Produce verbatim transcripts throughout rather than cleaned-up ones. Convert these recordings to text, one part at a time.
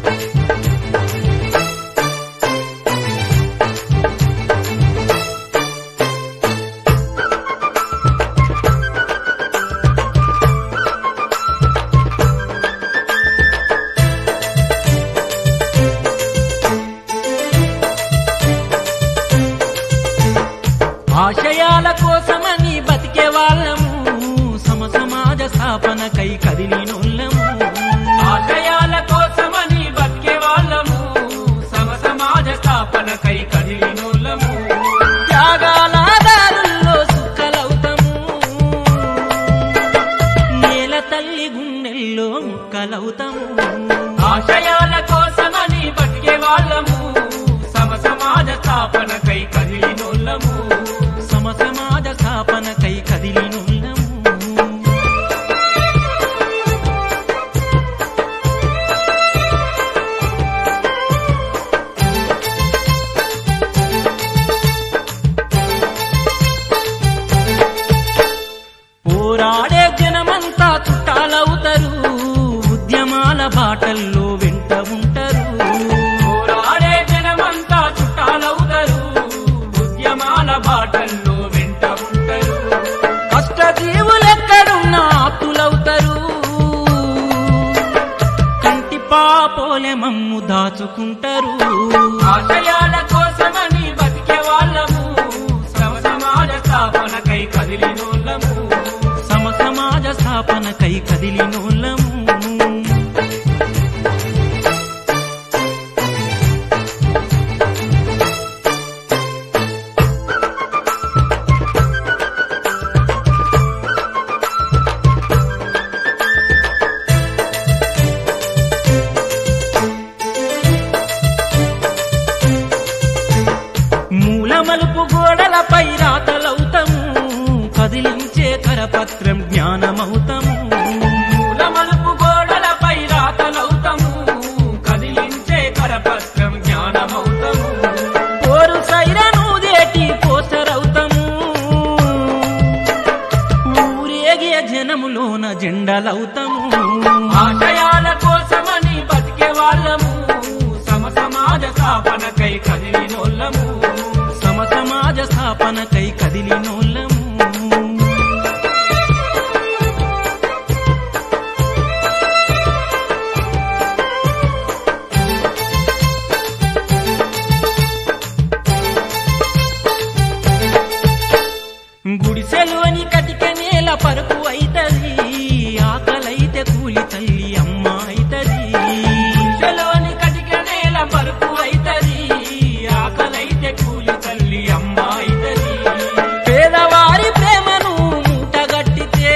ఆశయాల కోసమని బతికే వాళ్ళము సమ సమాజ స్థాపనకై కదిలినోళ్ళము ఆశయాల కోసమని బతికే వాళ్ళము సమ సమాజ స్థాపనకై కదిలినోళ్ళము త్యాగాల దారుల్లో సుక్కలవుతాము నేల తల్లి గుండెల్లో ముక్కలవుతాము ఆశయాల కోసమని బతికే వాళ్ళము సమ సమాజ స్థాపనకై కదిలినోళ్ళము సమ సమాజ స్థాపనకై కదిలినోళ్ళము పోరాడే జనమంతా చుట్టాలవుతారు ఉద్యమాల బాటల్లో వెంట ఉంటారు పోరాడే జనమంతా చుట్టాలవుతారు ఉద్యమాల బాటల్లో వెంట ఉంటారు కష్టజీవులెక్కడున్నా ఆప్తులవుతారు కంటి పాపోలే మమ్ము దాచుకుంటారు ఆశయాల కోసమని బతికే వాళ్ళము సమ సమాజ స్థాపనకై కదిలినోళ్ళము సమ సమాజ స్థాపనకై కదిలినోళ్ళము మూలమలుపు గోడలపై రాతలవుతాము కదిలించే కరపత్రం జ్ఞానమవుతాము మూలమలుపు గోడలపై రాతలవుతాము కదిలించే కరపత్రం జ్ఞానమవుతాము పోరు సైరను దేటి పోసరవుతాము ఊరేగే జనములోన జెండలవుతాము ఆశయాల కోసమని బతికే వాళ్ళము సమ సమాజ స్థాపనకై కదిలినోళ్ళము సమ సమాజ స్థాపనకై కదిలినోళ్ళము గుడిసెలోని కటిక నేల పరుపు అయితది ఆకలైతే కూలి తల్లి అమ్మ అయితది గుడిసెలోని కటిక నేల పరుపు అయితది ఆకలైతే కూలి తల్లి అమ్మ అయితది పేదవారి ప్రేమను మూటగట్టితే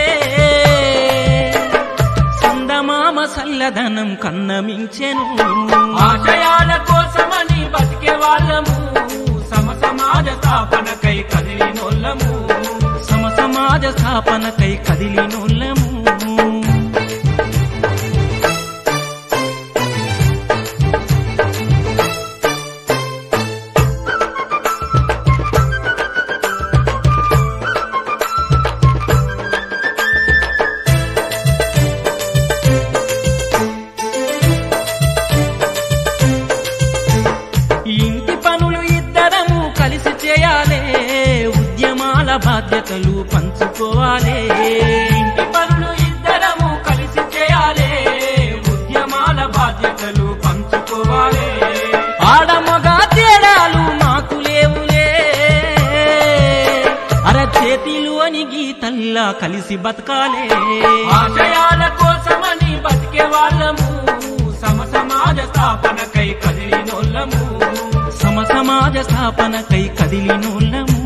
సందమామ సల్లదనం కన్నమించెను ఆశయాల కోసమని బతికే వాళ్ళము సమ సమాజ స్థాపనకై కదిలినోళ్ళము సమ సమాజ స్థాపనకై కదిలినోళ్ళము ఇంటి పనులు ఇద్దరము కలిసి చేయాలే ఉద్యమాల బాధ్యతలు పంచుకోవాలే ఇంటి పనులు ఇద్దరము కలిసి చేయాలే ఉద్యమాల బాధ్యతలు పంచుకోవాలి ఆడమగ తేడాలు మాకు లేవులే అరచేతిలోని గీతల్లా కలిసి బతకాలే ఆశయాల కోసమని బతికే వాళ్ళము సమ సమాజ స్థాపనకై కదిలినోళ్ళము సమ సమాజ స్థాపనకై కదిలినోళ్ళము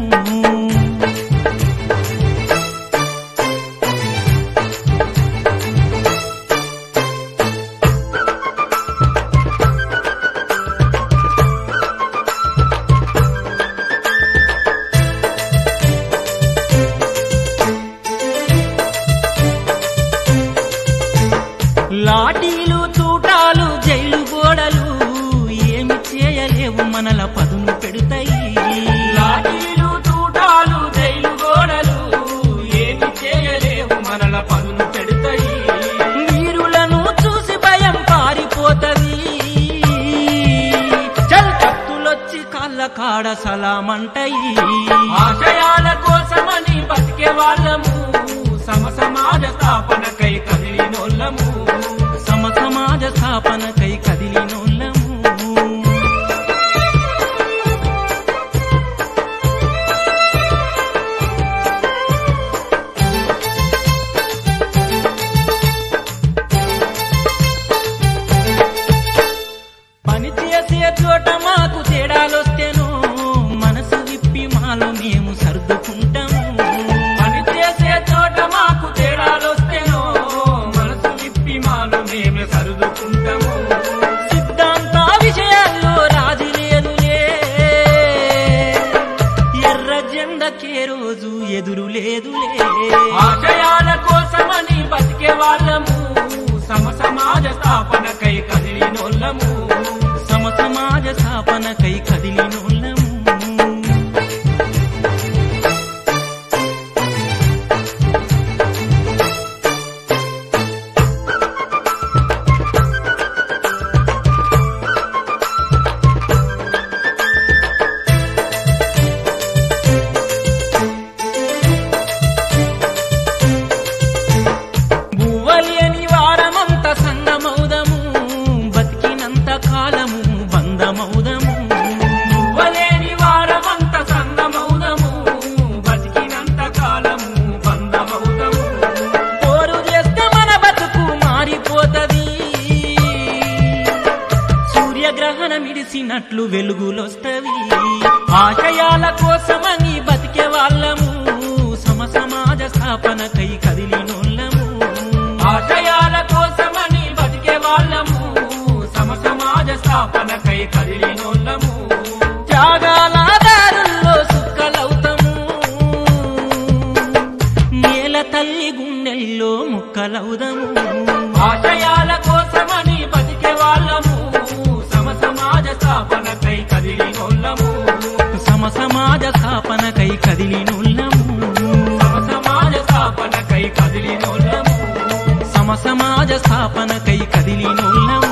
లాఠీలు తూటాలు జైలు గోడలు ఏమి చేయలేవు మనల పదును పెడతాయి లాఠీలు కాడ సలామంటయి ఆశయాల కోసమని బతికే వాళ్ళము సమ సమాజ స్థాపనకై కదిలినోళ్ళము సమ సమాజ స్థాపనకై కదిలినోళ్ళము పని చేసే చోట మాకు తేడాలొస్తేనో మనసు విప్పి మాలో మేము సర్దుకుంటాము పని చేసే చోట మాకు తేడాలొస్తేనో మనసు విప్పి మాలు మేమే సర్దుకుంటాము సిద్ధాంత విషయాల్లో రాజు లేదులే ఎర్ర జెండకే రోజు ఎదురు లేదులే ఆశయాల కోసమని బతికే వాళ్ళము సమ సమాజ స్థాపనకై కదిలినోళ్ళము సమ సమాజ స్థాపనకై కదిలినోళ్ళము బువ్వలేని వారమంత సంగమౌదము బతికినంత కాలము బంధమౌదము నువ్వలేని వారమంత సంగమౌదము బతికినంత కాలము బంధమౌదము పోరు చేస్తే మన బతుకు మారిపోతది సూర్యగ్రహణం ఇడిసినట్లు వెలుగులొస్తవి ఆశయాల కోసమని బతికే వాళ్ళము సమ సమాజ స్థాపనకై కదిలినోళ్ళము ఆశయాల కోసమని బతికే వాళ్ళము సమ సమాజ స్థాపనకై కదిలినోళ్ళము త్యాగాల దారుల్లో సుక్కలవుతాము నేల తల్లి గుండెల్లో ముక్కలవుదము ఆశయాల కోసమని బతికే వాళ్ళము సమ సమాజ స్థాపనకై కదిలినోళ్ళము సమ సమాజ స్థాపనకై కదిలినోళ్ళము సమ సమాజ స్థాపనకై కదిలినోళ్ళము సమ సమాజ స్థాపనకై కదిలినోళ్ళము